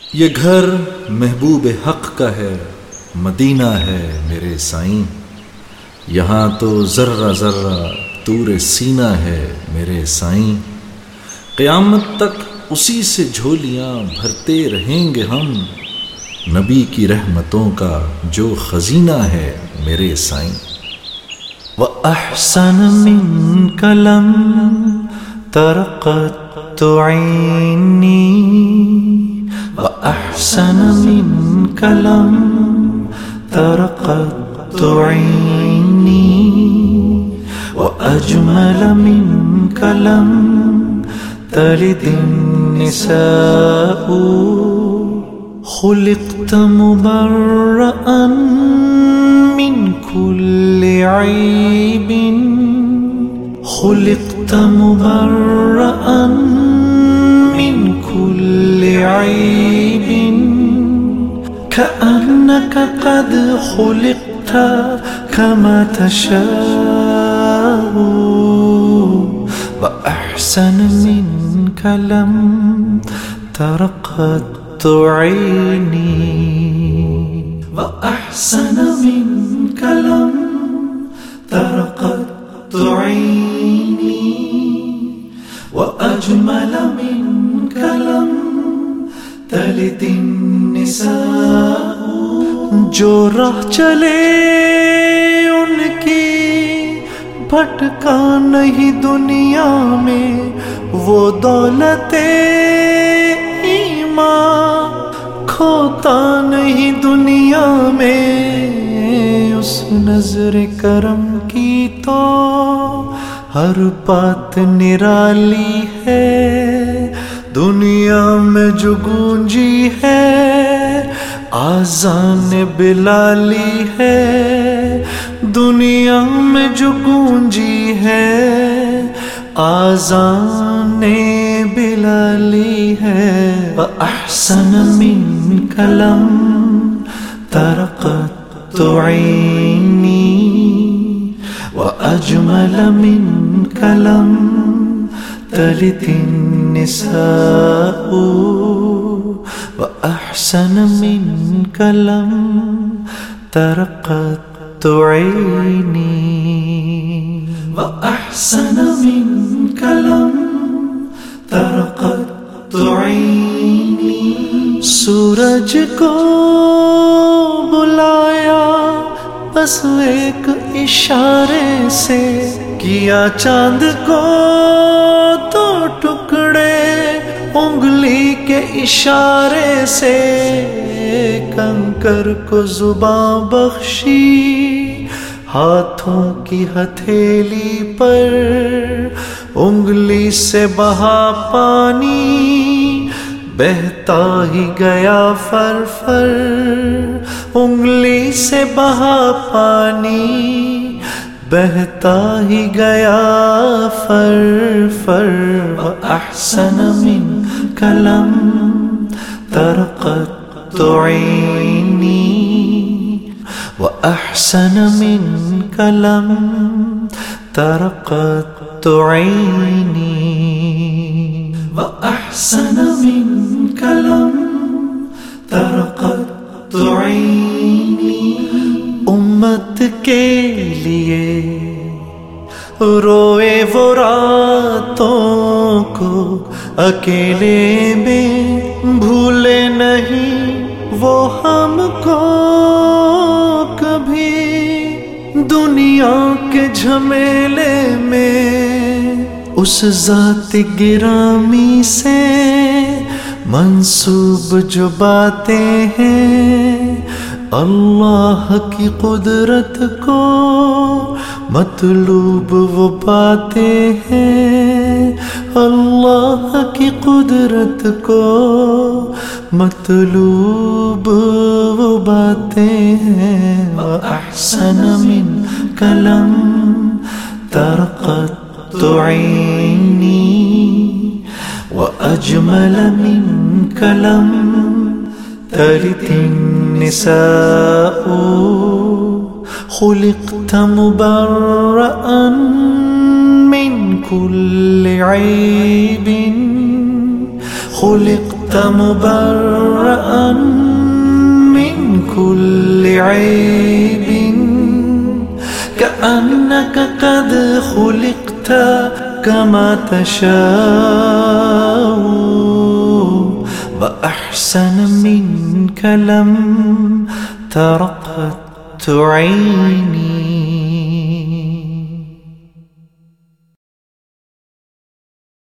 یہ گھر محبوب حق کا ہے، مدینہ ہے میرے سائیں، یہاں تو ذرہ ذرہ طور سینہ ہے میرے سائیں، قیامت تک اسی سے جھولیاں بھرتے رہیں گے ہم، نبی کی رحمتوں کا جو خزینہ ہے میرے سائیں۔ وَأَحْسَنَ مِنْكَ لَمْ تَرَ قَطُّ عَيْنِي وَأَحْسَنَ مِنْكَ لَمْ تَرَ قَطُّ عَيْنِي وَأَجْمَلَ مِنْكَ لَمْ تَلِدِ النِّسَاءُ خُلِقْتَ مُبَرَّأً مِنْ كُلِّ عَيْبٍ خُلِقْتَ مُبَرَّأً مِنْ كُلِّ عَيْبٍ كَأَنَّكَ قَدْ خُلِقْتَ كَمَا تَشَاءُ وَأَحْسَنَ مِنْكَ لَمْ تَرَ قَطُّ عَيْنِي وَأَحْسَنَ مِنْكَ لَمْ تَرَ قَطُّ عَيْنِي وَأَجْمَلَ مِنْكَ لَمْ تَلِدِ النِّسَاءُ جو راہ چلے ان کی بھٹکا نہیں دنیا میں، وہ دولت ایمان کھوتا نہیں دنیا میں، اس نظر کرم کی تو ہر بات نرالی ہے، دنیا میں جو گونجی ہے آذان بلالی ہے، دنیا میں جو گونجی ہے آذان بلالی ہے۔ وَأَحْسَنَ مِنْكَ لَمْ تَرَ قَطُّ عَيْنِي وَأَجْمَلَ مِنْكَ لَمْ تَلِدِ النِّسَاءُ وَأَحْسَنَ مِنْكَ لَمْ تَرَ قَطُّ عَيْنِي وَأَحْسَنَ مِنْكَ لَمْ تَرَ قَطُّ عَيْنِي سورج کو بلایا بس ایک اشارے سے، کیا چاند کو دو ٹکڑے انگلی کے اشارے سے، کنکر کو زباں بخشی ہاتھوں کی ہتھیلی پر، انگلی سے بہا پانی بہتا ہی گیا فر فر، انگلی سے بہا پانی بہتا ہی گیا فر فر۔ وَأَحْسَنَ مِنْكَ لَمْ تَرَ قَطُّ عَيْنِي وَأَحْسَنَ مِنْكَ لَمْ تَرَ قَطُّ عَيْنِي وَأَحْسَنَ مِنْكَ لَمْ تَرَ قَطُّ عَيْنِي امت کے لیے روئے وہ راتوں کو اکیلے میں، بھولے نہیں وہ ہم کو کبھی دنیا کے جھمیلے میں، اس ذات گرامی سے منسوب جو باتیں ہیں، اللہ کی قدرت کو مطلوب وہ باتیں ہیں، اللہ کی قدرت کو مطلوب وہ باتیں ہیں۔ وَأَحْسَنَ مِنْكَ لَمْ تَرَ قَطُّ عَيْنِي وَأَجْمَلَ مِنْكَ لَمْ تَلِدِ النِّسَاءُ خُلِقْتَ مُبَرَّأً مِنْ كُلِّ عَيْبٍ خلقت مبرأ من كل عيب كأنك قد خلقت كما تشاء وأحسن منك لم تر قط عيني